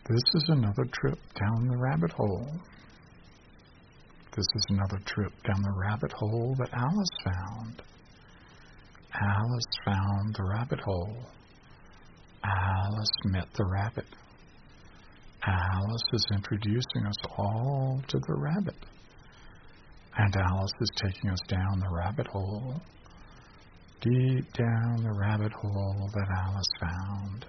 This is another trip down the rabbit hole. This is another trip down the rabbit hole that Alice found. Alice found the rabbit hole. Alice met the rabbit. Alice is introducing us all to the rabbit. And Alice is taking us down the rabbit hole, deep down the rabbit hole that Alice found.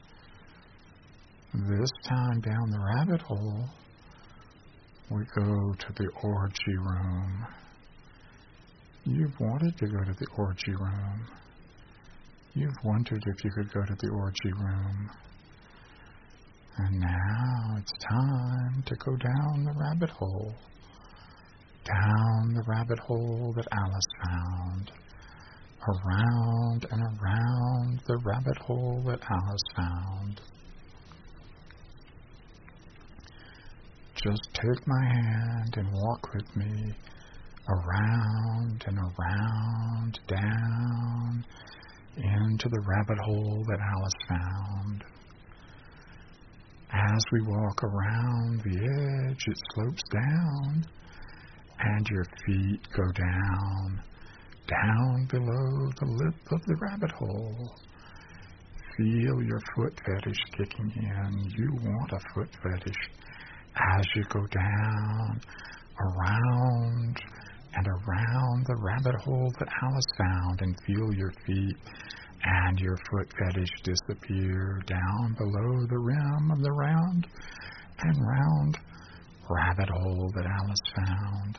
This time down the rabbit hole, we go to the orgy room. You've wanted to go to the orgy room. You've wondered if you could go to the orgy room. And now it's time to go down the rabbit hole. Down the rabbit hole that Alice found. Around and around the rabbit hole that Alice found. Just take my hand and walk with me around and around, down into the rabbit hole that Alice found. As we walk around the edge, it slopes down, and your feet go down, down below the lip of the rabbit hole. Feel your foot fetish kicking in. You want a foot fetish. As you go down, around and around the rabbit hole that Alice found, and feel your feet and your foot fetish disappear down below the rim of the round and round rabbit hole that Alice found.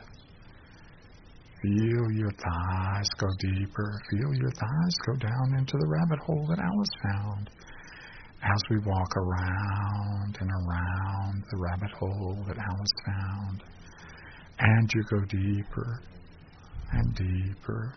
Feel your thighs go deeper. Feel your thighs go down into the rabbit hole that Alice found. As we walk around and around the rabbit hole that Alice found, and you go deeper and deeper.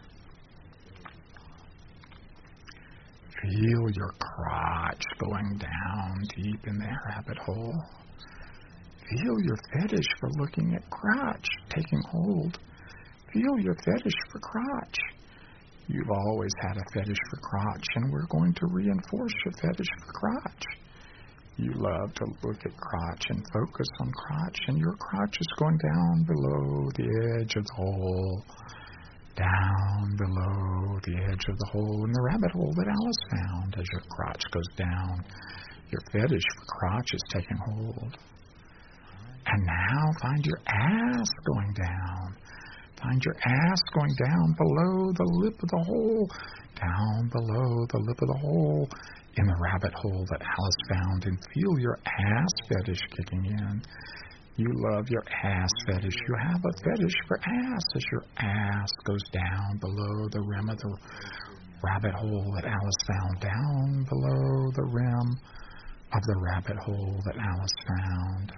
Feel your crotch going down deep in the rabbit hole. Feel your fetish for looking at crotch taking hold. Feel your fetish for crotch. You've always had a fetish for crotch, and we're going to reinforce your fetish for crotch. You love to look at crotch and focus on crotch, and your crotch is going down below the edge of the hole, down below the edge of the hole in the rabbit hole that Alice found. As your crotch goes down, your fetish for crotch is taking hold. And now find your ass going down. Find your ass going down below the lip of the hole, down below the lip of the hole in the rabbit hole that Alice found, and feel your ass fetish kicking in. You love your ass fetish. You have a fetish for ass as your ass goes down below the rim of the rabbit hole that Alice found, down below the rim of the rabbit hole that Alice found.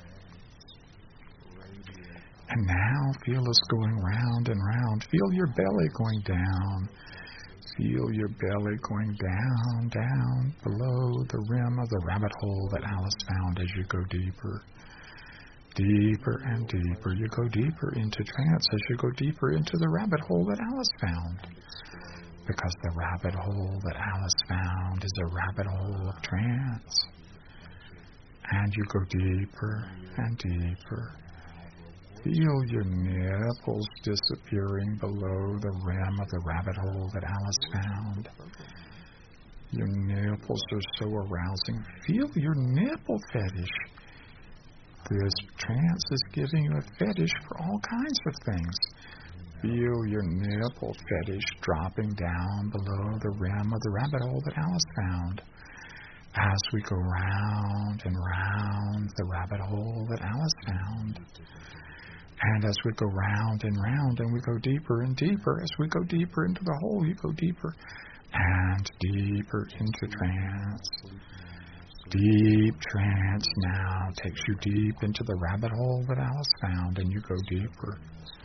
And now feel us going round and round. Feel your belly going down. Feel your belly going down, down below the rim of the rabbit hole that Alice found as you go deeper. Deeper and deeper. You go deeper into trance as you go deeper into the rabbit hole that Alice found. Because the rabbit hole that Alice found is a rabbit hole of trance. And you go deeper and deeper. Feel your nipples disappearing below the rim of the rabbit hole that Alice found. Your nipples are so arousing. Feel your nipple fetish. This trance is giving you a fetish for all kinds of things. Feel your nipple fetish dropping down below the rim of the rabbit hole that Alice found. As we go round and round the rabbit hole that Alice found. And as we go round and we go deeper and deeper, as we go deeper into the hole, you go deeper and deeper into trance. Deep trance now takes you deep into the rabbit hole that Alice found, and you go deeper,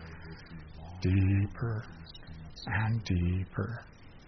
deeper and deeper.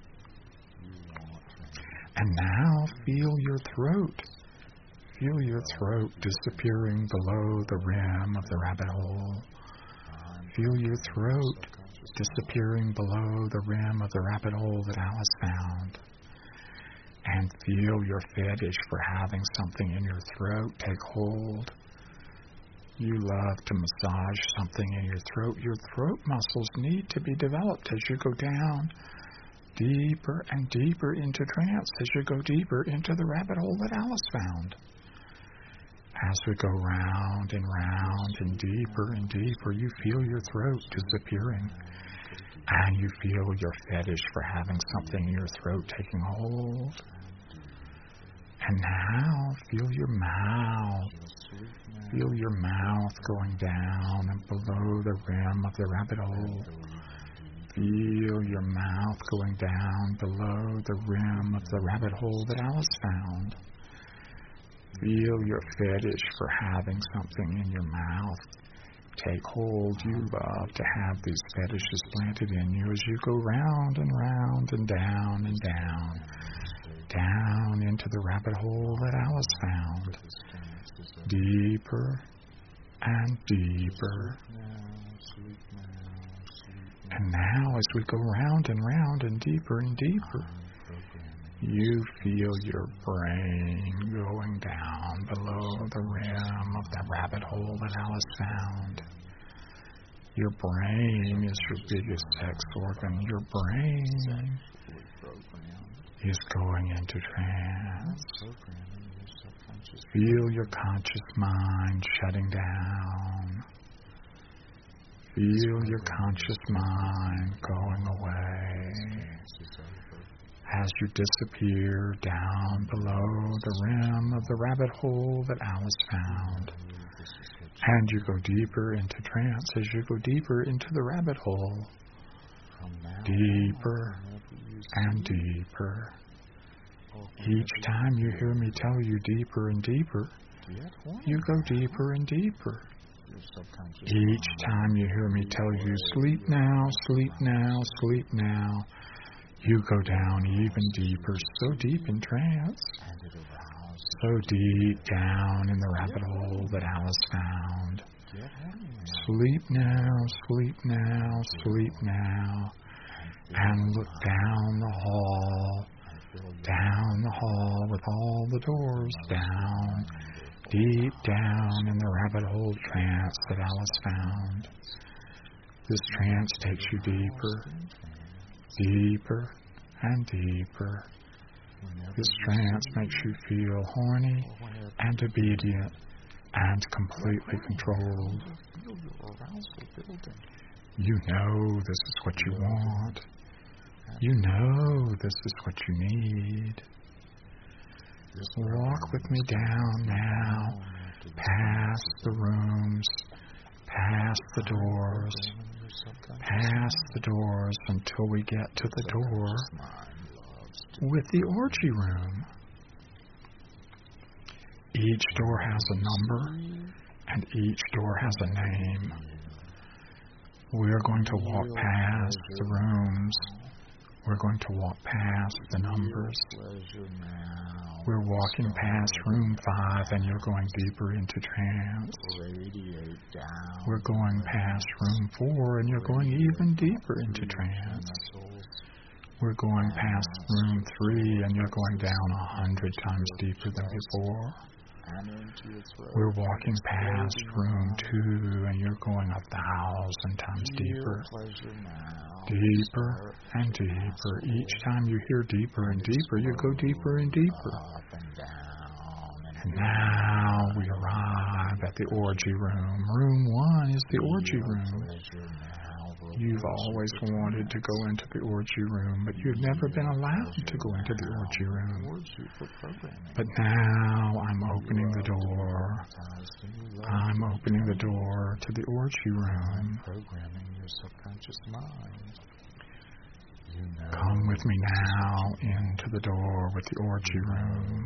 And now feel your throat. Feel your throat disappearing below the rim of the rabbit hole. Feel your throat disappearing below the rim of the rabbit hole that Alice found. And feel your fetish for having something in your throat take hold. You love to massage something in your throat. Your throat muscles need to be developed as you go down deeper and deeper into trance, as you go deeper into the rabbit hole that Alice found. As we go round and deeper, you feel your throat disappearing. And you feel your fetish for having something in your throat taking hold. And now feel your mouth. Feel your mouth going down and below the rim of the rabbit hole. Feel your mouth going down below the rim of the rabbit hole that Alice found. Feel your fetish for having something in your mouth take hold. You love to have these fetishes planted in you as you go round and round and down into the rabbit hole that Alice found. Deeper and deeper. And now as we go round and deeper, you feel your brain going down below the rim of the rabbit hole that Alice found. Your brain is your biggest sex organ. Your brain is going into trance. Feel your conscious mind shutting down. Feel your conscious mind going away as you disappear down below the rim of the rabbit hole that Alice found. And you go deeper into trance as you go deeper into the rabbit hole. Deeper and deeper. Each time you hear me tell you deeper and deeper, you go deeper and deeper. Each time you hear me tell you sleep now, sleep now, sleep now, you go down even deeper, so deep in trance, so deep down in the rabbit hole that Alice found. Sleep now, sleep now, sleep now, and look down the hall with all the doors down, deep down in the rabbit hole trance that Alice found. This trance takes you deeper and deeper. This trance makes you feel horny and obedient and completely controlled. You know this is what you want. You know this is what you need. Walk with me down now, past the rooms, past the doors until we get to the door with the orgy room. Each door has a number and each door has a name. We're going to walk past the rooms. We're going to walk past the numbers. We're walking past room 5 and you're going deeper into trance. We're going past room 4 and you're going even deeper into trance. We're going past room 3 and you're going down 100 times deeper than before. We're walking past room 2 and you're going 1,000 times deeper. Deeper and deeper. Each time you hear deeper and deeper, you go deeper and deeper. And now we arrive at the orgy room. Room 1 is the orgy room. You've always wanted to go into the orgy room, but you've never been allowed to go into the orgy room. But now I'm opening the door. I'm opening the door to the orgy room. Come with me now into the door with the orgy room.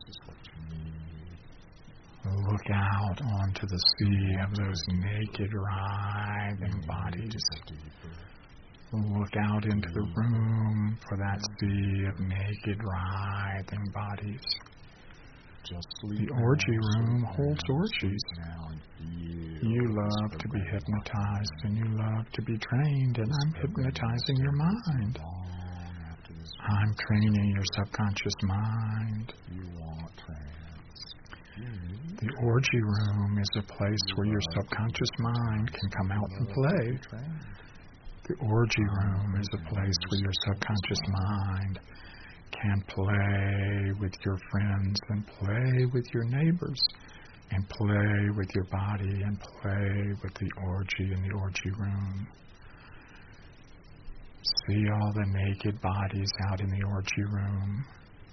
Look out onto the sea of those naked, writhing bodies. Look out into the room for that sea of naked, writhing bodies. The orgy room holds orgies. You love to be hypnotized and you love to be trained, and I'm hypnotizing your mind. I'm training your subconscious mind. You want trance. The orgy room is a place where your subconscious mind can come out and play. The orgy room is a place where your subconscious mind can play with your friends and play with your neighbors and play with your body and play with the orgy in the orgy room. See all the naked bodies out in the orgy room.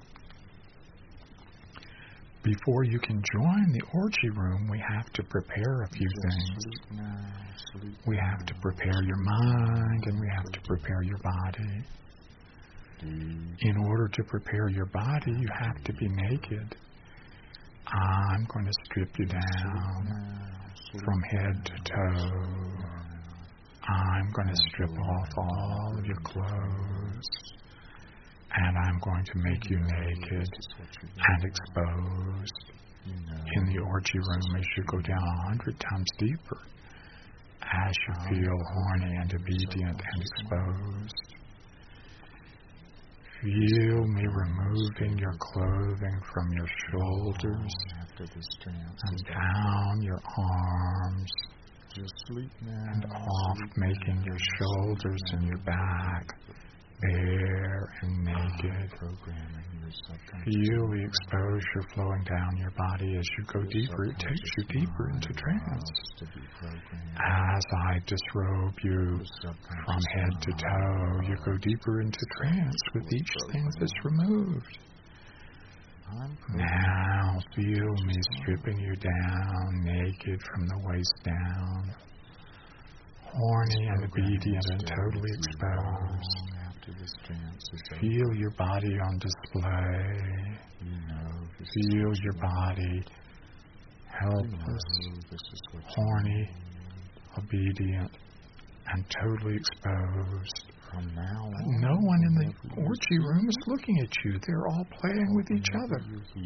Before you can join the orgy room, we have to prepare a few things. We have to prepare your mind and we have to prepare your body. In order to prepare your body, you have to be naked. I'm going to strip you down from head to toe. I'm going to strip off all of your clothes. And I'm going to make you naked and exposed in the orgy room as you go down 100 times deeper, as you feel horny and obedient and exposed. Feel me removing your clothing from your shoulders and down your arms and off, making your shoulders and your back bare and naked. Feel the exposure flowing down your body as you go deeper. It takes you deeper into trance. As I disrobe you from head to toe, you go deeper into trance with each thing that's removed. Now feel me stripping you down naked from the waist down, horny and obedient and totally exposed. Feel your body on display. Feel your body helpless, horny, obedient, and totally exposed. But no one in the orgy room is looking at you. They're all playing with each other.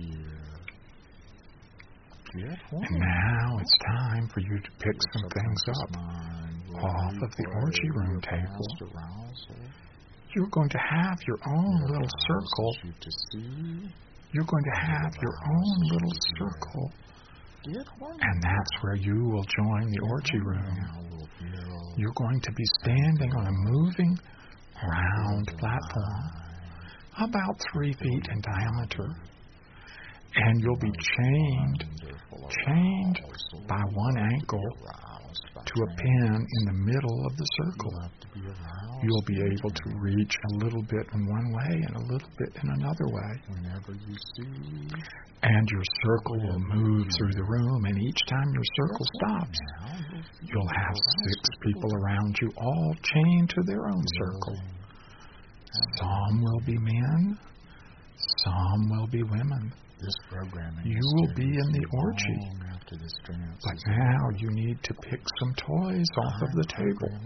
And now it's time for you to pick some things up off of the orgy room table. You're going to have your own little circle. You're going to have your own little circle. And that's where you will join the orgy room. You're going to be standing on a moving, round platform, about 3 feet in diameter. And you'll be chained by one ankle to a pin in the middle of the circle. You'll be able to reach a little bit in one way and a little bit in another way. And your circle will move through the room, and each time your circle stops, you'll have 6 people around you, all chained to their own circle. Some will be men, some will be women. You will be in the orgy, but now you need to pick some toys off of the table.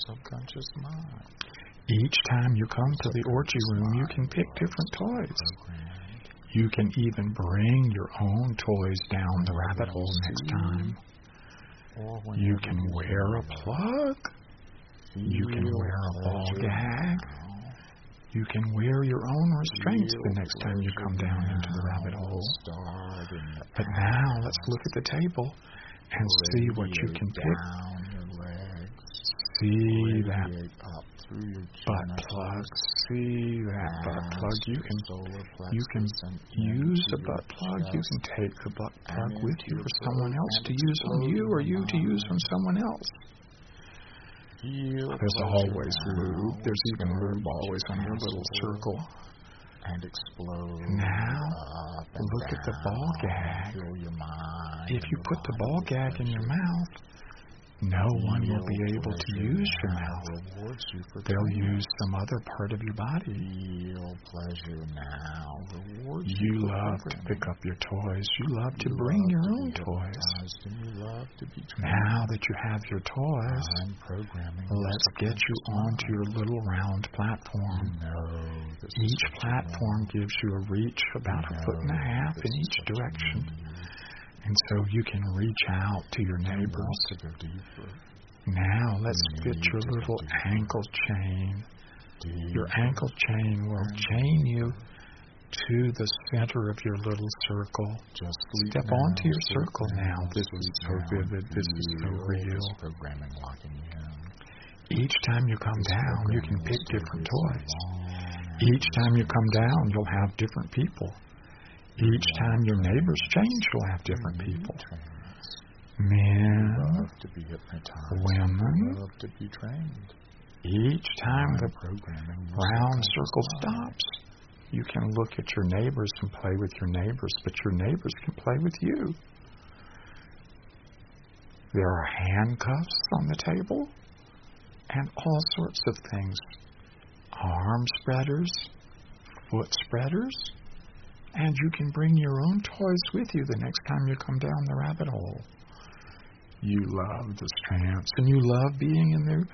Each time you come to the orgy room, you can pick different toys. You can even bring your own toys down the rabbit hole next time. You can wear a plug. You can wear a ball gag. You can wear your own restraints the next time you come down into the rabbit hole. But now let's look at the table and see what you can pick. See that butt plug. See that butt plug. You can use the butt plug. You can take the butt plug with you for someone else to use on you, or you to use on someone else. There's always lube. There's even lube always on your little circle. And explode. Now, look at the ball gag. If you put the ball gag in your mouth, no one will be able to use your mouth. They'll use some other part of your body. You love to pick up your toys. You love to bring your own toys. Now that you have your toys, let's get you onto your little round platform. Each platform gives you a reach about 1.5 feet in each direction. And so you can reach out to your neighbors. Now let's fit your little ankle chain deeper. Your ankle chain will chain you to the center of your little circle. Just Step onto your circle now. This is so vivid. This is so real. This programming locking in. Each time you come down, you can pick different toys. Each time you come down, you'll have different people. Each time your neighbors change, you'll have different people. Men, Love to be hypnotized. women. Love to be trained. Each time the Programming round circle stops, you can look at your neighbors and play with your neighbors, but your neighbors can play with you. There are handcuffs on the table and all sorts of things. Arm spreaders, foot spreaders, and you can bring your own toys with you the next time you come down the rabbit hole. You love this trance, and you love being in the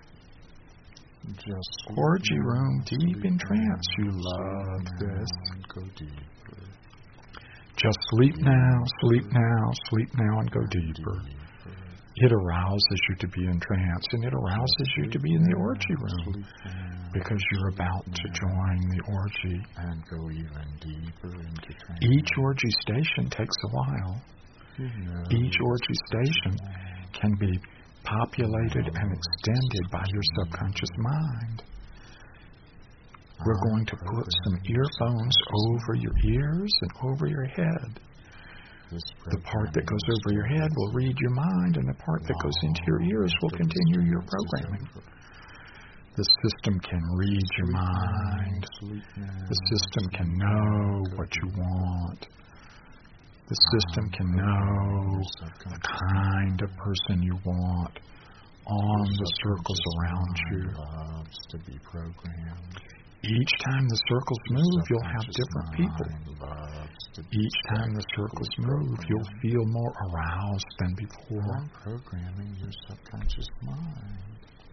orgy room, deep in trance. You love this. Go deeper. Just sleep now, sleep now, sleep now, and go deeper. It arouses you to be in trance, and it arouses you to be in the orgy room, because you're about to join the orgy. And go even deeper into trance. Each orgy station takes a while. Each orgy station can be populated and extended by your subconscious mind. We're going to put some earphones over your ears and over your head. The part that goes over your head will read your mind, and the part that goes into your ears will continue your programming. The system can read your mind. The system can know what you want. The system can know the kind of person you want on the circles around you. To be programmed. Each time the circles move, you'll have different people. Each time the circles move, you'll feel more aroused than before. Programming your subconscious mind.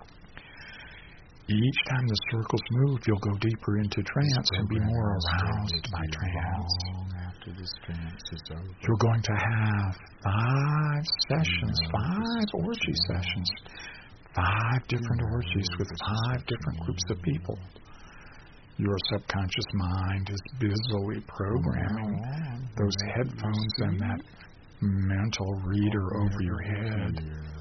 Each time the circles move, you'll go deeper into trance and be more aroused by trance. After this trance is over. You're going to have 5 sessions, 5 orgy sessions, 5 different orgies with 5 different groups of people. Your subconscious mind is busily programming those headphones and that mental reader over your head.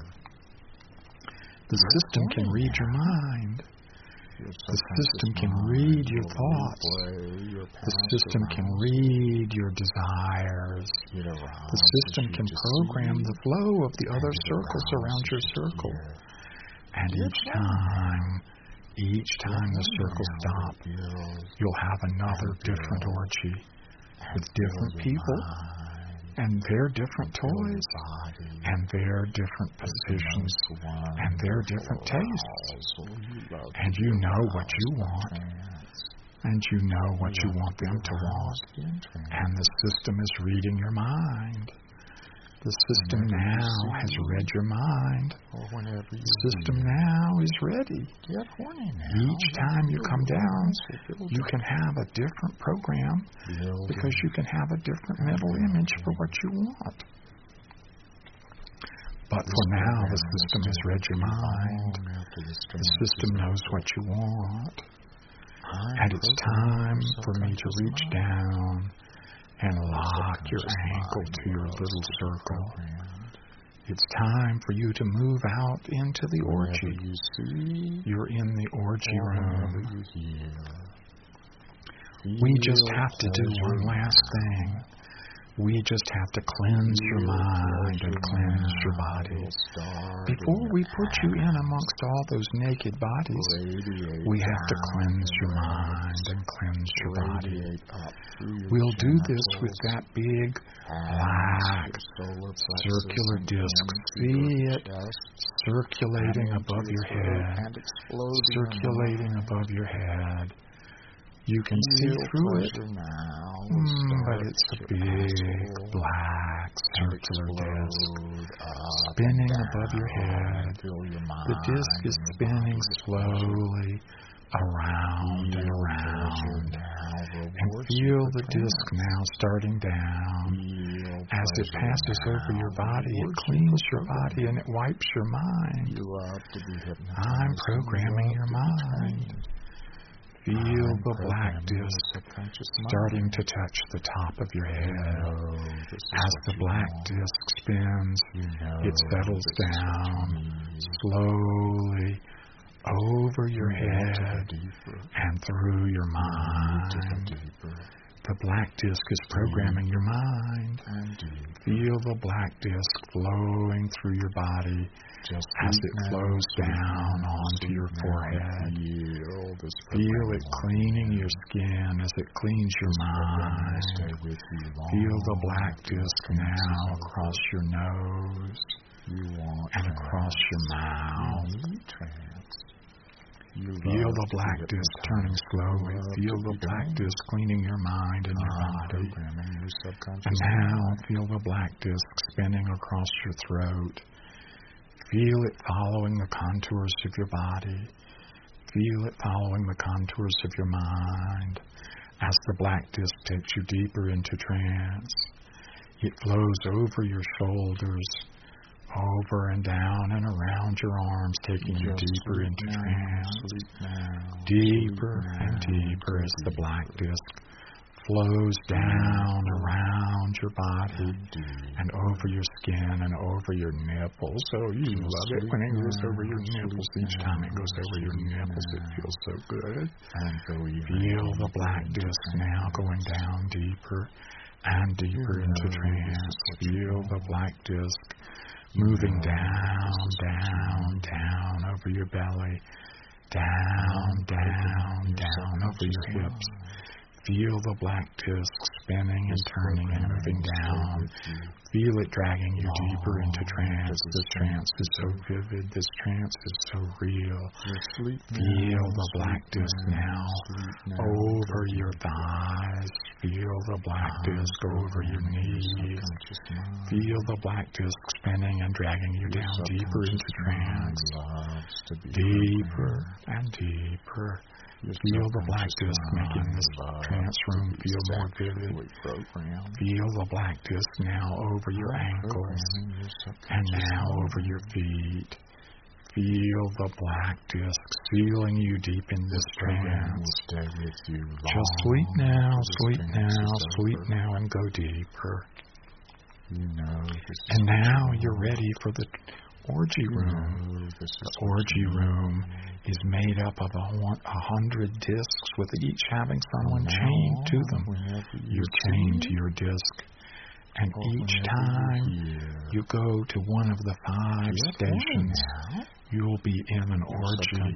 The system can read your mind. The system can read your thoughts. The system can read your desires. The system can program the flow of the other circles around your circle. And each time the circles stop, you'll have another different orgy with different people and their different toys and their different positions and their different tastes. And you know what you want. And you know what you want them to want. And the system is reading your mind. The system now has read your mind. The system now is ready. Each time you come down, you can have a different program because you can have a different mental image for what you want. But for now, the system has read your mind. The system knows what you want. And it's time for me to reach down and lock your ankle to your little circle. It's time for you to move out into the orgy. You're in the orgy room. We just have to do one last thing. We just have to cleanse your mind and cleanse your body. Before we put you in amongst all those naked bodies, we have to cleanse your mind and cleanse your body. We'll do this with that big, black, circular disc. See it circulating above your head. Circulating above your head. You can see through it, but it's a big, black, circular disc spinning above your head. The disc is spinning slowly around and around. And feel the disc now starting down. As it passes over your body, it cleans your body and it wipes your mind. I'm programming your mind. Feel the black disc starting to touch the top of your head. As the black disc spins, it settles down slowly over your head and through your mind. The black disc is programming your mind. Feel the black disc flowing through your body as it flows down onto your forehead. Feel it cleaning your skin as it cleans your mind. Feel the black disc now across your nose and across your mouth. Feel the black disc turning slowly. Feel the black disc cleaning your mind and your body. And now feel the black disc spinning across your throat. Feel it following the contours of your body. Feel it following the contours of your mind. As the black disc takes you deeper into trance, it flows over your shoulders, over and down and around your arms, taking you deeper into trance. Deeper and deeper as the black disc flows down around your body and over your skin and over your nipples. So you love it when it goes over your nipples. Each time it goes over your nipples, it feels so good. Feel the black disc now going down deeper and deeper into trance. Feel the black disc moving down over your belly, down over your hips. Feel the black disc spinning and turning and moving down. Feel it dragging you deeper into trance. This trance is so vivid. This trance is so real. Feel the black disc now over your thighs. Feel the black disc over your knees. Feel the black disc spinning and dragging you down deeper into trance. Deeper and deeper. Feel the black disc making this trance room feel more vivid. Feel the black disc now over your ankles and now over your feet. Feel the black disc sealing you deep in this trance. Just sleep now, and go deeper. And now you're ready for the orgy room. The orgy room is made up of 100 discs, with each having someone chained to them. You're chained to your disc. And each time you go to one of the 5 stations, you'll be in an orgy.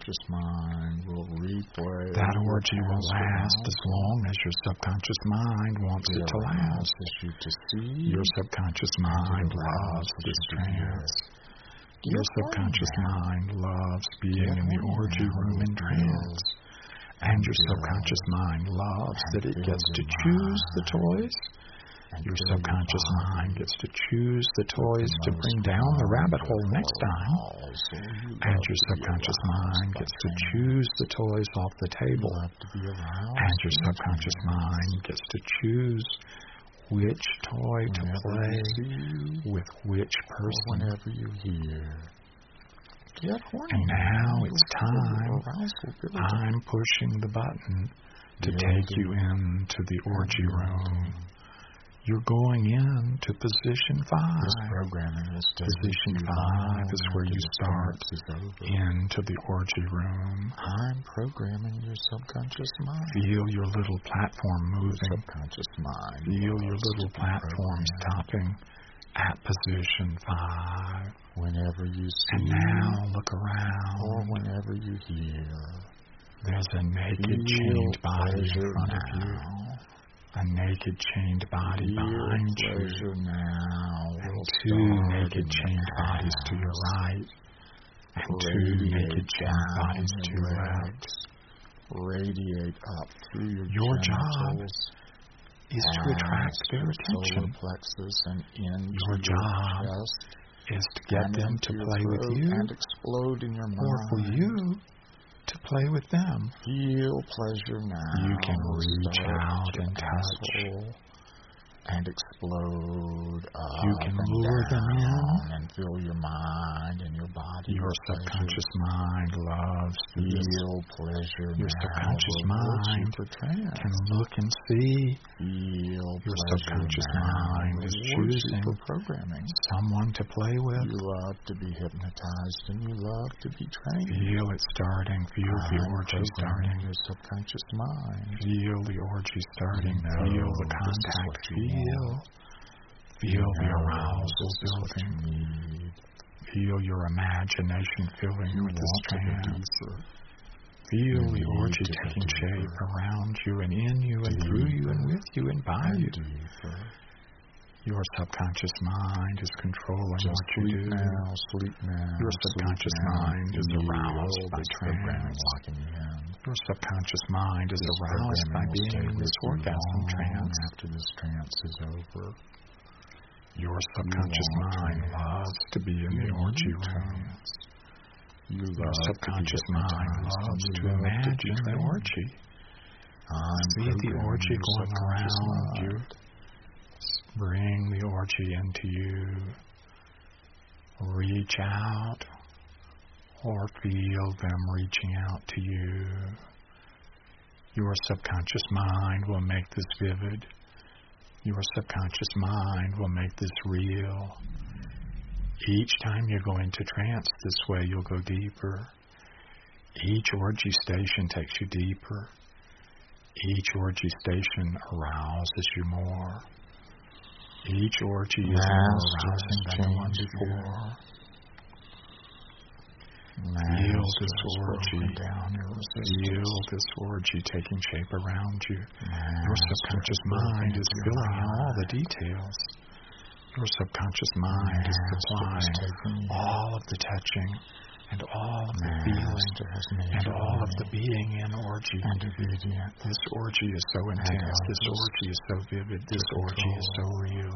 That orgy will last as long as your subconscious mind wants it to last. Your subconscious mind loves this trance. Your subconscious mind loves being in the orgy room in trance. And your subconscious mind loves that it gets to choose the toys. Your subconscious mind gets to choose the toys to bring down the rabbit hole next time. And your subconscious mind gets to choose the toys off the table. And your subconscious mind gets to choose which toy to play with which person. Whenever you hear. And now it's time. I'm pushing the button to take you into the orgy room. You're going into position 5. Position 5 is where you start into the orgy room. I'm programming your subconscious mind. Feel your little platform moving. Subconscious mind. Feel your little platform stopping at position 5. Whenever you see. And now look around. Or whenever you hear. There's a naked chained body in front of you. A naked chained body behind you, and 2 naked chained bodies to your right, and 2 naked chained bodies to your left. Radiate up through your job is to attract their attention. Your job is to get them to play with you, and explode in your mind. Or for you to play with them. Feel pleasure now. You can reach out and touch. and explode up You can and lure them in. down and fill your mind and your body. Your with subconscious mind loves pleasure. this. Feel pleasure. Your now subconscious rewards you mind for trance. can look and see. Feel Your pleasure subconscious now mind is rewards you choosing for programming. someone to play with. You love to be hypnotized and you love to be trained. Feel it starting. Feel the orgy starting. Your subconscious mind. Feel the orgy starting. You know Feel the this is contact. what you Feel. want. Feel the You know arousal this is what you building. need. Feel your imagination filling You with this want to go trance. deeper. Feel You the need orgy to go taking shape deeper. around you and in you and through you and with you and by you. Deeper. Your subconscious mind is controlling Just what you sleep do. now, sleep now. Your sleep subconscious now. mind is Feel aroused by this programming trance. locking you in. Your subconscious mind is This aroused by programming will being stay in this with you orgasm long trance. after this trance is over. Your subconscious You want mind trance. loves to be in the You orgy need room. trance. You Your love subconscious to be mind hypnotized loves and to you love imagine be the trained. orgy. I'm See the programming orgy your going subconscious around mind. you. Bring the orgy into you. Reach out or feel them reaching out to you. Your subconscious mind will make this vivid. Your subconscious mind will make this real. Each time you go into trance this way, you'll go deeper. Each orgy station takes you deeper. Each orgy station arouses you more. Each orgy is more arousing than the one before. Feel this orgy. Feel this orgy taking shape around you. Your subconscious mind is filling in all the details. Your subconscious mind is supplying all of the touching and all of the feeling and all of the being in orgy. This orgy is so intense. This orgy is so vivid. This orgy is so real.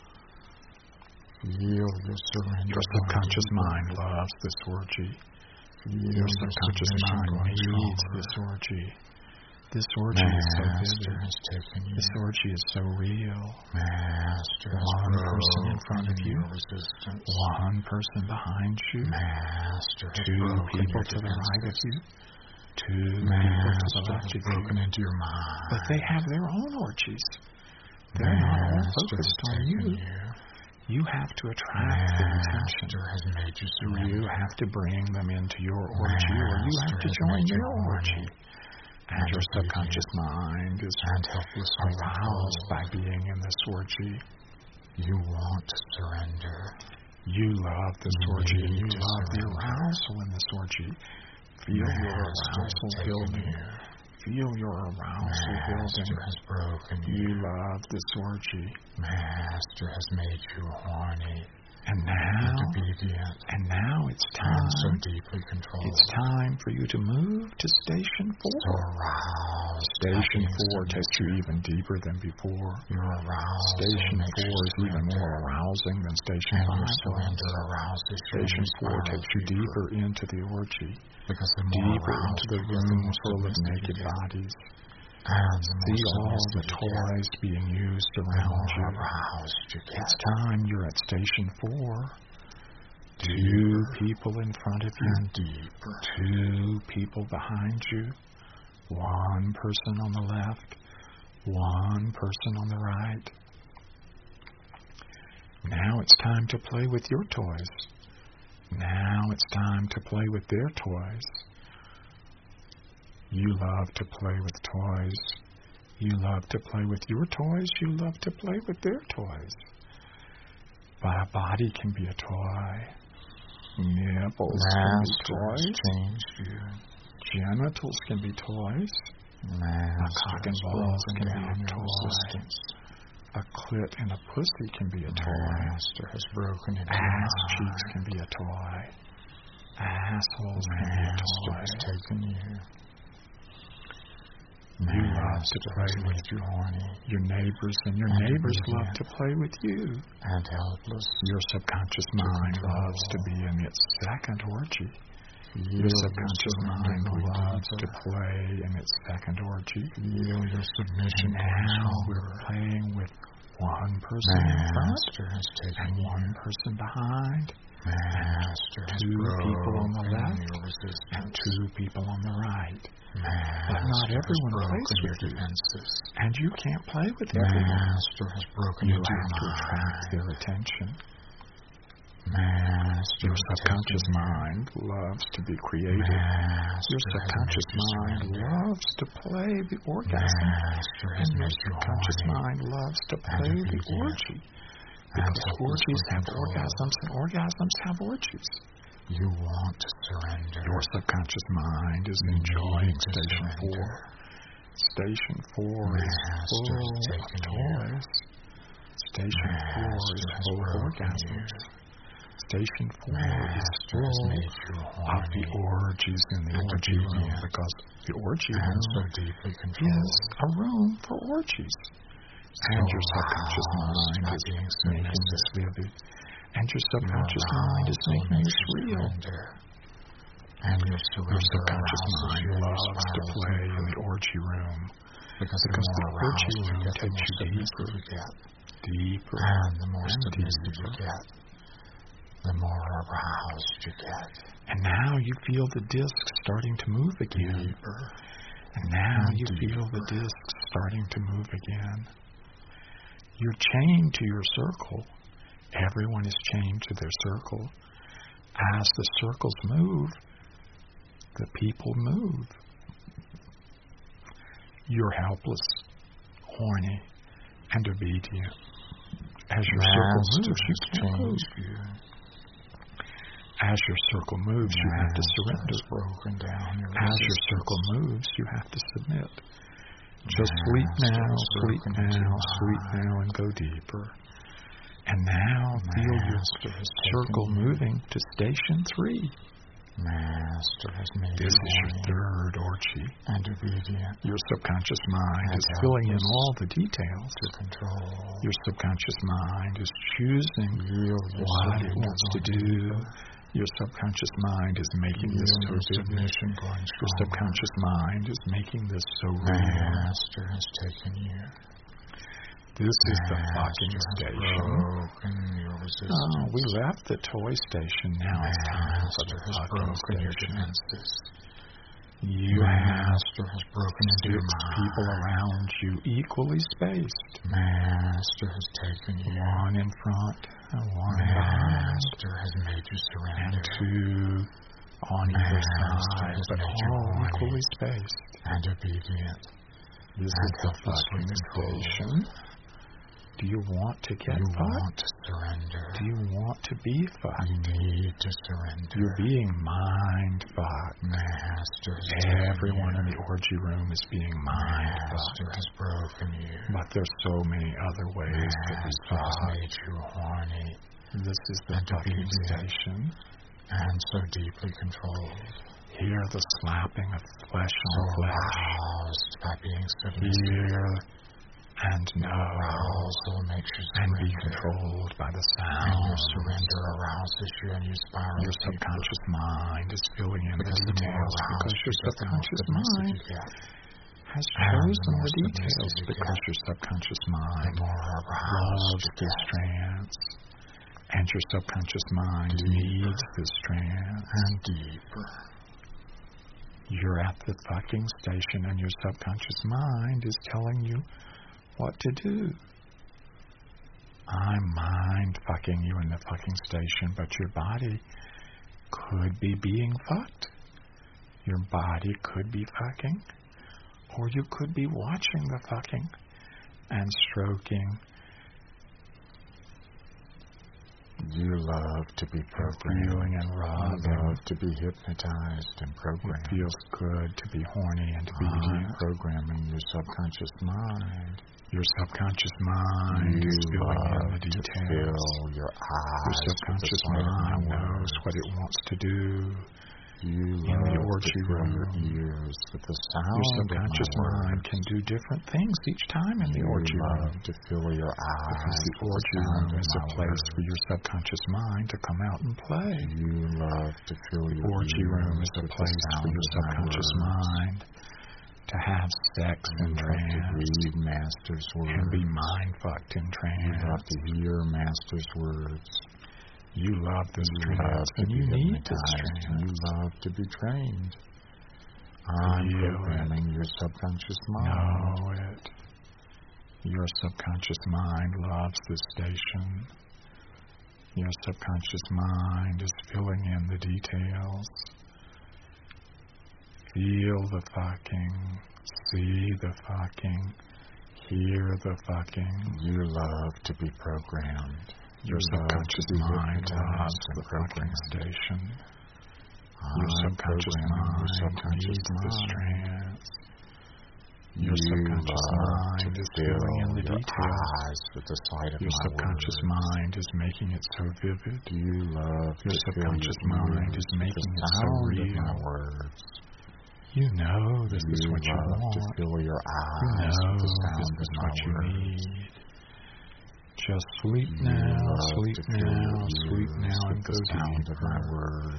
Your subconscious mind loves this orgy. Your subconscious mind needs this orgy. This orgy is so vivid. This orgy is so real. One person in front of you. One person behind you. Two people to the right of you. Two people to the left of you. But they have their own orgies. They're not all focused on you. You have to attract their attention. You have to bring them into your orgy, or you have to join their orgy. And your subconscious mind is aroused by being in this orgy. You want to surrender. You love this orgy, and you love the arousal in this orgy. Feel your arousal building. Feel your arousal building. Has broken you love this orgy. Master has made you horny. And now it's time. So deeply controlled. It's time for you to move to Station 4. So aroused. Station 4 takes you even deeper than before. You're aroused. Station 4 is even more arousing than Station 5. Station 4 takes you deeper into the orgy. Because deeper into the room full of naked bodies. See all the toys being used around you. It's time you're at Station 4. Two people in front of you. Two people behind you. One person on the left. One person on the right. Now it's time to play with your toys. Now it's time to play with their toys. You love to play with toys. You love to play with your toys. You love to play with their toys. A body can be a toy. Nipples can be toys. Genitals can be toys. A cock and balls can be a toy. A clit and a pussy can be a toy. Ass cheeks can be a toy. Assholes can be a toy. You love to play with your neighbors, and your neighbors love to play with you. And helpless. Your subconscious mind loves to be in its second orgy. Your subconscious mind loves to play in its second orgy. Feel your submission. Now we're playing with One person in front Master has taken and you. one person behind. Master has Two people on the broken left your and resistance. two people on the right. Master But not has everyone plays broken your with you. defenses. And you can't play with everyone. Master has broken You into have to your attract mind. their attention. Master Your has subconscious taken you. mind loves to be creative. Master Your has subconscious made you mind surrender. loves to play the orgasm. Master has And your made you subconscious horny. mind loves to play the obedient. orgy. Because helplessly orgies have controlled. orgasms and orgasms have orgies. You want to surrender. Your subconscious mind is You enjoying need to Station surrender. 4. Station 4 is Master full has of taken you. toys. Station 4 is Master has full of broken orgasms. Station 4 is Master has full made you of the horny orgies in the and orgy room, obedient because the orgy and room so deeply is controlled. a room for orgies. And your subconscious aroused mind by is being making this submissive. vivid. And your subconscious Your mind is arousal making makes this you real. surrender. And your Your surrender subconscious arouses mind you and you loves to spiral play in deeper. the orgy room, Because because the the more orgy aroused you room get, the takes more you submissive deeper, you get. deeper, And the more and submissive you deeper. get, the more aroused you get. And now you feel the disc starting to move again. Deeper. And now and you feel the deeper. disc starting to move again. You're chained to your circle. Everyone is chained to their circle. As the circles move, the people move. You're helpless, horny, and obedient. As your circle moves, you can't move. As your circle moves, you have to surrender. Broken down your As your circle moves, you have to submit. Just sleep now, sleep now, sleep now, and go deeper. And now feel your circle moving to Station 3. Master has made This you is your horny third orgy. and obedient Your subconscious mind and is filling in helpless all the details. to control. Your subconscious mind is choosing Yield your what it surrender wants to going do. deeper. Your subconscious mind is making this Yield so your vivid. submission going Your stronger. subconscious mind is making this so real. Master has taken you. This is the Master fucking has station. broken your resistance. Oh, we left the toy station. Now it's time for Master the has fucking broken your station. defenses. You have Master has broken into your 6 mind. people around you, equally spaced. Master has taken you. One in front and one behind. Master has made you And surrender. 2 on either Master side, has but made you all horny equally spaced. and obedient. This and is the helplessly fucking controlled. station. Do you want to get You fucked? want to surrender. Do you want to be fucked? You need to surrender. You're being mind fucked. Master has taken Everyone you. in the orgy room is being mind Master fucked. has broken you. But there's so many other ways to be Master has fucked. made you horny This is the and fucking obedient. station. and so deeply controlled. Hear the slapping of flesh So on flesh. aroused by being submissive. Hear and know Arousal makes you and be surrender. controlled by the And your sound. surrender arouses you and you spiral Your deeper. subconscious mind is filling in the Because the more details, because aroused your you get, the more subconscious submissive mind you get. has And the chosen more the details, submissive you because get, your subconscious The mind more aroused loves you this get. trance, and your subconscious mind Deeper. needs this trance. And deeper. You're at the fucking station, and your subconscious mind is telling you what to do. I'm mind fucking you in the fucking station, but your body could be being fucked. Your body could be fucking, or you could be watching the fucking and stroking. You love to be programmed. Feeling and You rubbing. love to be hypnotized and programmed. It feels good to be horny and to be I'm obedient. programming your subconscious mind. Your subconscious mind You is filling in love the to details. fill your eyes Your with the subconscious sight of my mind knows words. what it wants to do. You in the love to orgy fill your room. ears with the Your sound subconscious of my mind words. can do different things each time in the You orgy love room. to fill your eyes Because the with orgy sound room of is a my place for words. your subconscious mind to come out and play. You love to fill your Orgy ears room is a with the place for sound your of my subconscious words. mind to have sex in trance, to read Master's words, and be mind-fucked in trance. You love to hear Master's words. You love this You trance, love to and be you need this hypnotized, and you trance. love to be trained. I'm programming your subconscious mind. Know it. Your subconscious mind loves this station. Your subconscious mind is filling in the details. Feel the fucking, see the fucking, hear the fucking. You love to be programmed. Your subconscious mind loves the fucking station. Your subconscious mind needs this trance. Your subconscious mind is filling in the details. With the sight of your subconscious mind is making it so vivid. You love your subconscious mind is making it so real. My words. You know this is what you want. To fill your eyes you know with the sound this is of what my you words. need. Just sleep now, sleep now, sleep now, and go deeper.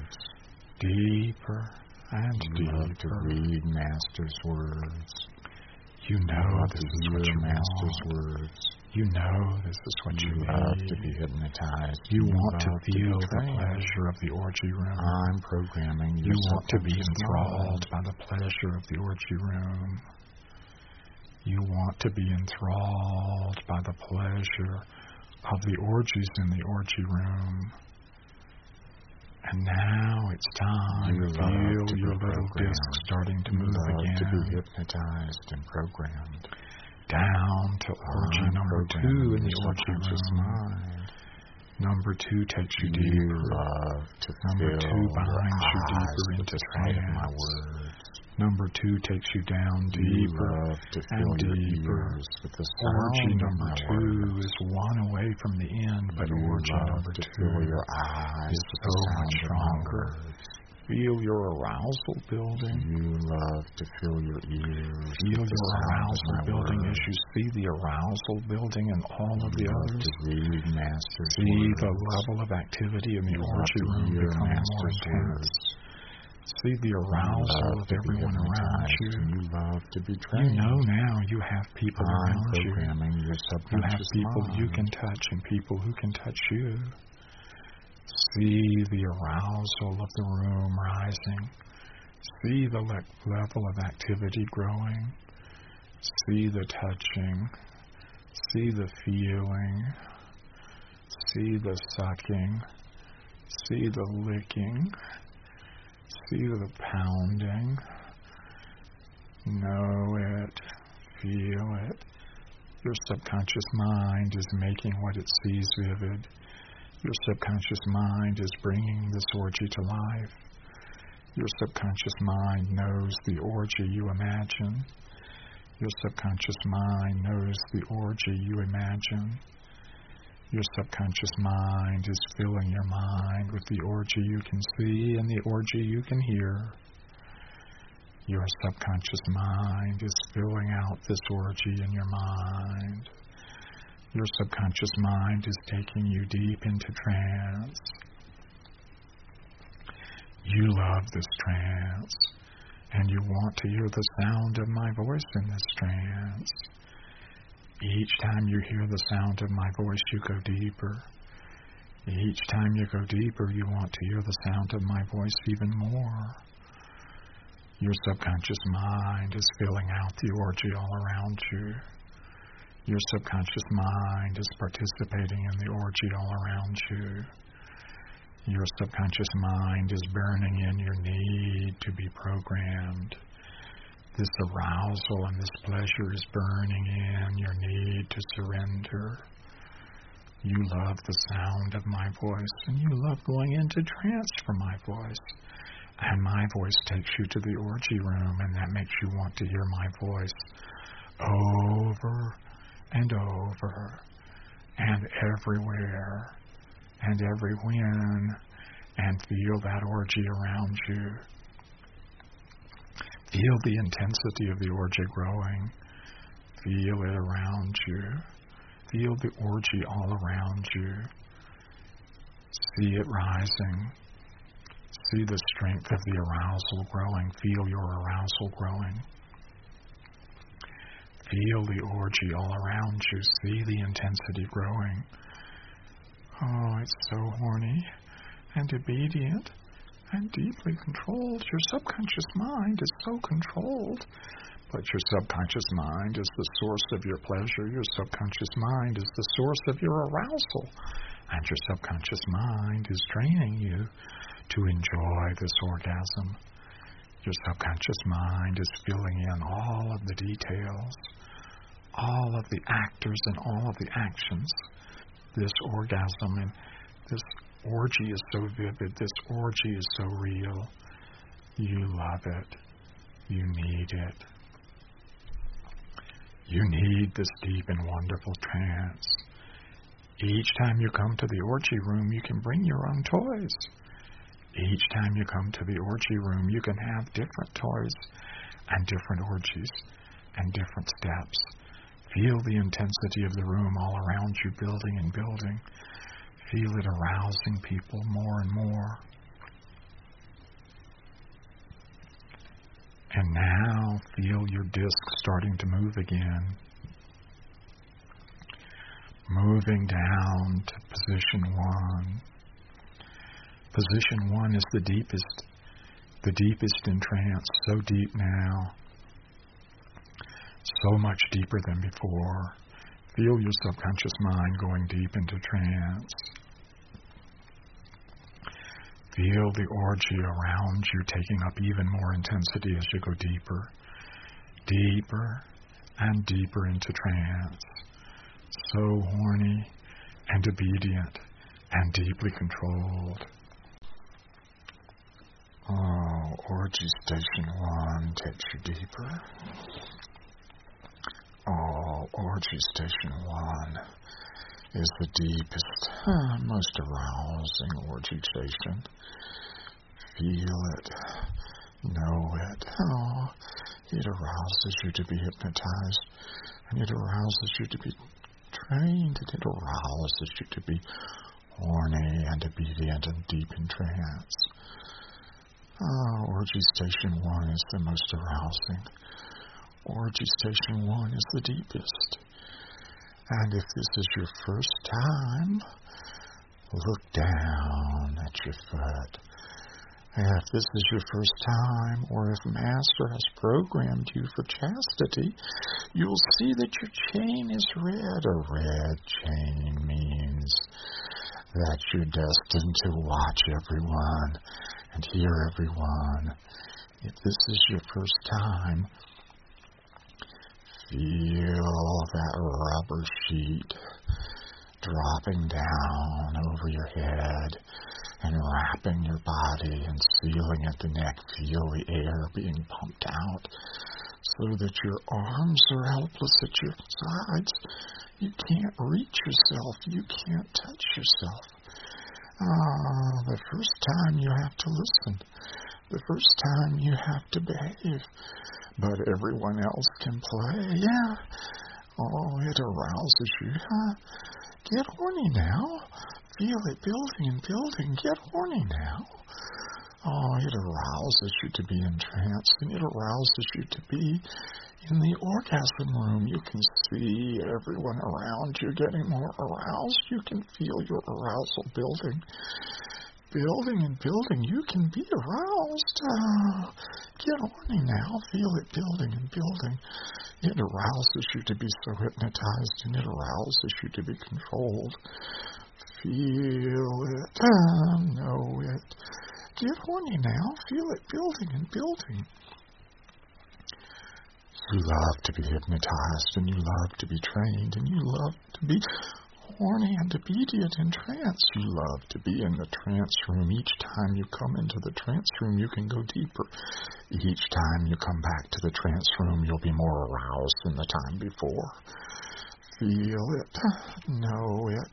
Deeper and deeper. To read Master's words. You know this is what you Master's want. words. You know this is what you love need. to be hypnotized. You want to feel the pleasure of the orgy room. I'm programming you want to be enthralled by the pleasure of the orgy room. You want to be enthralled by the pleasure of the orgies in the orgy room. And now it's time to feel your little disc starting to move again. To be hypnotized and programmed. Down to orgy number 2 in the orgy room. Number 2 takes you deeper. Number 2 binds you deeper into trance. Number 2 takes you down deeper and deeper. Orgy number 2 is one away from the end, but orgy number 2 is so much stronger. Feel your arousal building. You love to fill your ears. Feel your arousal building as you see the arousal building in all of the others. Read Master's see words. the level of activity in the orgy room becoming more intense. See the arousal of everyone around you. You love to be trained. You know now you have people around you. Your you have people mind. you can touch and people who can touch you. See the arousal of the room rising. See the level of activity growing. See the touching. See the feeling. See the sucking. See the licking. See the pounding. Know it. Feel it. Your subconscious mind is making what it sees vivid. Your subconscious mind is bringing this orgy to life. Your subconscious mind knows the orgy you imagine. Your subconscious mind knows the orgy you imagine. Your subconscious mind is filling your mind with the orgy you can see and the orgy you can hear. Your subconscious mind is filling out this orgy in your mind. Your subconscious mind is taking you deep into trance. You love this trance, and you want to hear the sound of my voice in this trance. Each time you hear the sound of my voice, you go deeper. Each time you go deeper, you want to hear the sound of my voice even more. Your subconscious mind is filling out the orgy all around you. Your subconscious mind is participating in the orgy all around you. Your subconscious mind is burning in your need to be programmed. This arousal and this pleasure is burning in your need to surrender. You love the sound of my voice, and you love going into trance for my voice. And my voice takes you to the orgy room, and that makes you want to hear my voice over and over and everywhere and every when, and feel that orgy around you. Feel the intensity of the orgy growing. Feel it around you. Feel the orgy all around you. See it rising. See the strength of the arousal growing. Feel your arousal growing. Feel the orgy all around you. See the intensity growing. Oh, it's so horny and obedient and deeply controlled. Your subconscious mind is so controlled. But your subconscious mind is the source of your pleasure. Your subconscious mind is the source of your arousal. And your subconscious mind is training you to enjoy this orgasm. Your subconscious mind is filling in all of the details, all of the actors and all of the actions. This orgasm and this orgy is so vivid. This orgy is so real. You love it. You need it. You need this deep and wonderful trance. Each time you come to the orgy room, you can bring your own toys. Each time you come to the orgy room, you can have different toys and different orgies and different steps. Feel the intensity of the room all around you, building and building. Feel it arousing people more and more. And now feel your disc starting to move again. Moving down to position 1. Position 1 is the deepest in trance, so deep now, so much deeper than before. Feel your subconscious mind going deep into trance. Feel the orgy around you taking up even more intensity as you go deeper, deeper and deeper into trance. So horny and obedient and deeply controlled. Oh, orgy station 1 takes you deeper. Oh, orgy station 1 is the deepest, most arousing orgy station. Feel it. Know it. Oh, it arouses you to be hypnotized, and it arouses you to be trained, and it arouses you to be horny and obedient and deep in trance. Oh, orgy station 1 is the most arousing. Orgy station 1 is the deepest. And if this is your first time, look down at your foot. If this is your first time, or if Master has programmed you for chastity, you'll see that your chain is red. A red chain means that you're destined to watch everyone and hear everyone. If this is your first time, feel that rubber sheet dropping down over your head and wrapping your body and sealing at the neck. Feel the air being pumped out so that your arms are helpless at your sides. You can't reach yourself. You can't touch yourself. The first time you have to listen. The first time you have to behave. But everyone else can play. Yeah. Oh, it arouses you. Get horny now. Feel it building and building. Get horny now. Oh, it arouses you to be entranced, and it arouses you to be in the orgasm room. You can see everyone around you getting more aroused. You can feel your arousal building. Building and building. You can be aroused. Get horny now. Feel it building and building. It arouses you to be so hypnotized, and it arouses you to be controlled. Feel it. Know it. Get horny now. Feel it building and building. You love to be hypnotized, and you love to be trained, and you love to be horny and obedient in trance. You love to be in the trance room. Each time you come into the trance room, you can go deeper. Each time you come back to the trance room, you'll be more aroused than the time before. Feel it. Know it.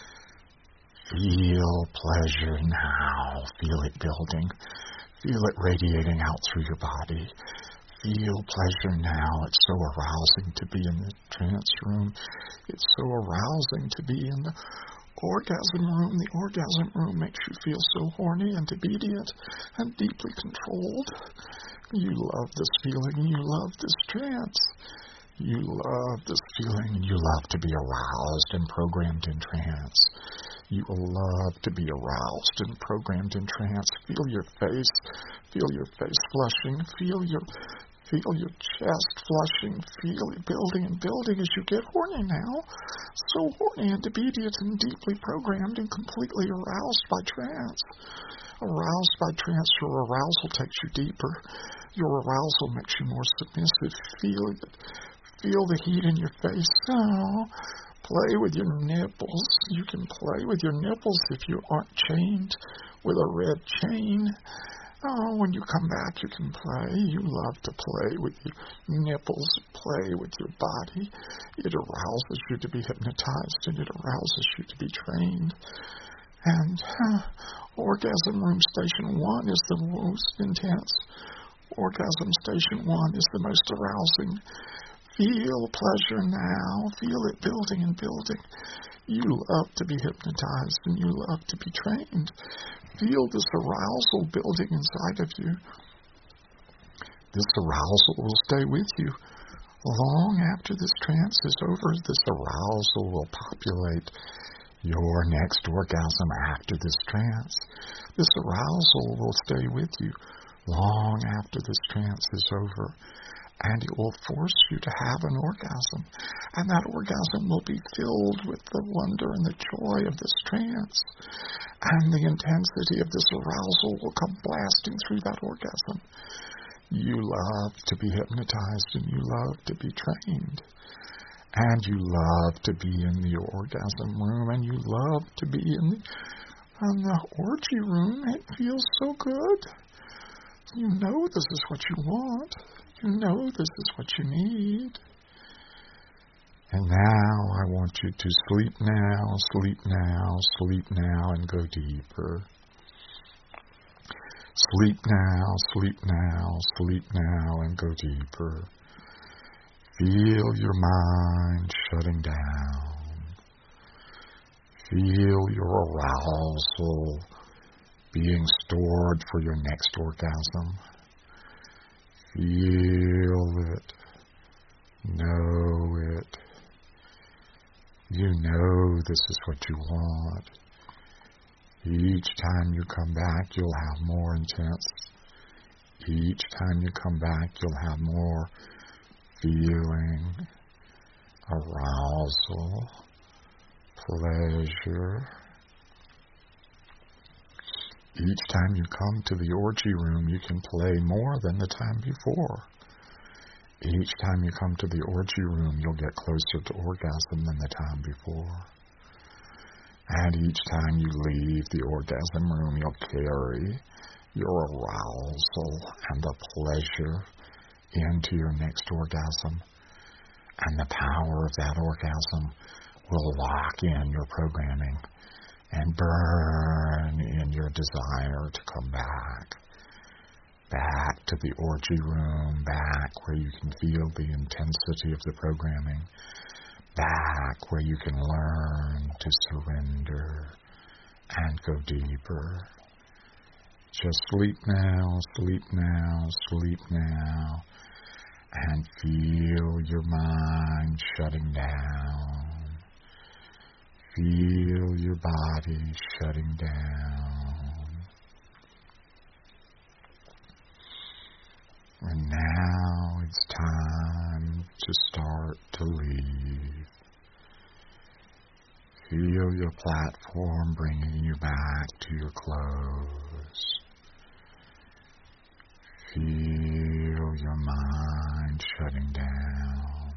Feel pleasure now. Feel it building. Feel it radiating out through your body. Feel pleasure now. It's so arousing to be in the trance room. It's so arousing to be in the orgasm room. The orgasm room makes you feel so horny and obedient and deeply controlled. You love this feeling. You love this trance. You love this feeling. You love to be aroused and programmed in trance. You love to be aroused and programmed in trance. Feel your face flushing. Feel your chest flushing. Feel it building and building as you get horny now. So horny and obedient and deeply programmed and completely aroused by trance. Aroused by trance, your arousal takes you deeper. Your arousal makes you more submissive. Feel it. Feel the heat in your face. Oh, play with your nipples. You can play with your nipples if you aren't chained with a red chain. Oh, when you come back, you can play. You love to play with your nipples, play with your body. It arouses you to be hypnotized, and it arouses you to be trained. And Orgasm Room Station 1 is the most intense. Orgasm Station 1 is the most arousing. Feel pleasure now. Feel it building and building. You love to be hypnotized and you love to be trained. Feel this arousal building inside of you. This arousal will stay with you. Long after this trance is over, this arousal will populate your next orgasm after this trance. This arousal will stay with you long after this trance is over. And it will force you to have an orgasm. And that orgasm will be filled with the wonder and the joy of this trance. And the intensity of this arousal will come blasting through that orgasm. You love to be hypnotized and you love to be trained. And you love to be in the orgasm room and you love to be in the orgy room. It feels so good. You know this is what you want. You know this is what you need. And now I want you to sleep now, sleep now, sleep now, and go deeper. Sleep now, sleep now, sleep now, and go deeper. Feel your mind shutting down. Feel your arousal being stored for your next orgasm. Feel it. Know it. You know this is what you want. Each time you come back, you'll have more intense. Each time you come back, you'll have more feeling, arousal, pleasure. Each time you come to the orgy room, you can play more than the time before. Each time you come to the orgy room, you'll get closer to orgasm than the time before. And each time you leave the orgasm room, you'll carry your arousal and the pleasure into your next orgasm. And the power of that orgasm will lock in your programming and burn in your desire to come back. Back to the orgy room, back where you can feel the intensity of the programming, back where you can learn to surrender and go deeper. Just sleep now, sleep now, sleep now, and feel your mind shutting down. Feel your body shutting down. And now it's time to start to leave. Feel your platform bringing you back to your clothes. Feel your mind shutting down.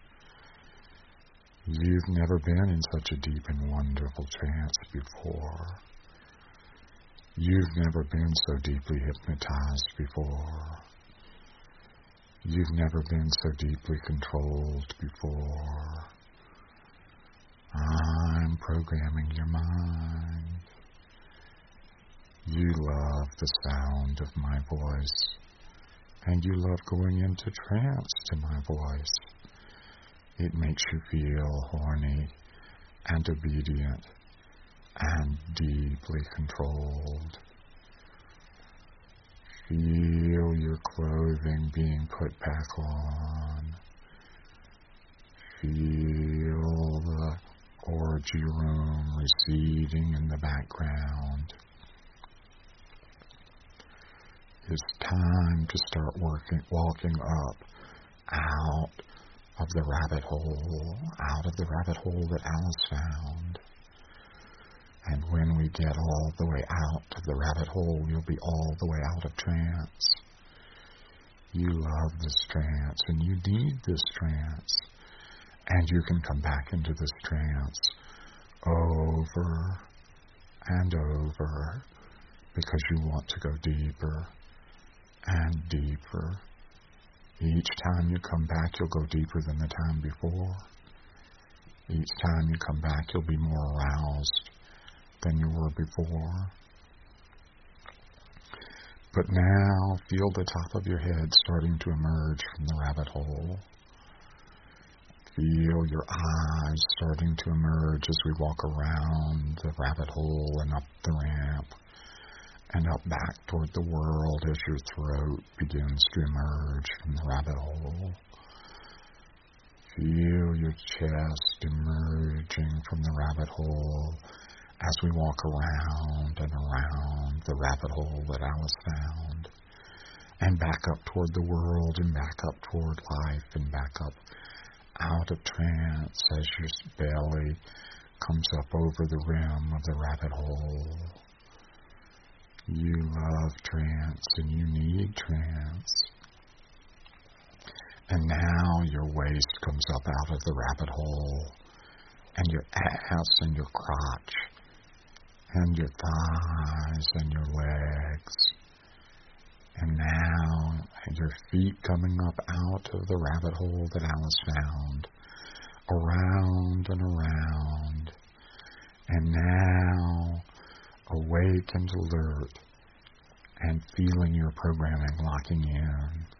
You've never been in such a deep and wonderful trance before. You've never been so deeply hypnotized before. You've never been so deeply controlled before. I'm programming your mind. You love the sound of my voice, and you love going into trance to my voice. It makes you feel horny and obedient and deeply controlled. Feel your clothing being put back on. Feel the orgy room receding in the background. It's time to start walking up out of the rabbit hole that Alice found. And when we get all the way out of the rabbit hole, you'll be all the way out of trance. You love this trance, and you need this trance. And you can come back into this trance over and over because you want to go deeper and deeper. Each time you come back, you'll go deeper than the time before. Each time you come back, you'll be more aroused than you were before. But now, feel the top of your head starting to emerge from the rabbit hole. Feel your eyes starting to emerge as we walk around the rabbit hole and up the ramp and up back toward the world as your throat begins to emerge from the rabbit hole. Feel your chest emerging from the rabbit hole as we walk around and around the rabbit hole that Alice found, and back up toward the world and back up toward life and back up out of trance as your belly comes up over the rim of the rabbit hole. You love trance and you need trance. And now your waist comes up out of the rabbit hole, and your ass and your crotch and your thighs and your legs. And now your feet coming up out of the rabbit hole that Alice found, around and around. And now awake and alert and feeling your programming locking in.